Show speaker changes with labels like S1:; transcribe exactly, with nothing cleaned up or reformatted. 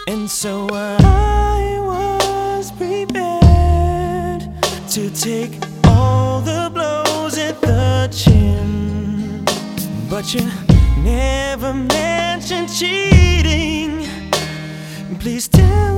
S1: And so I was prepared to take all the blows at the chin, but you never mentioned cheating. Please tell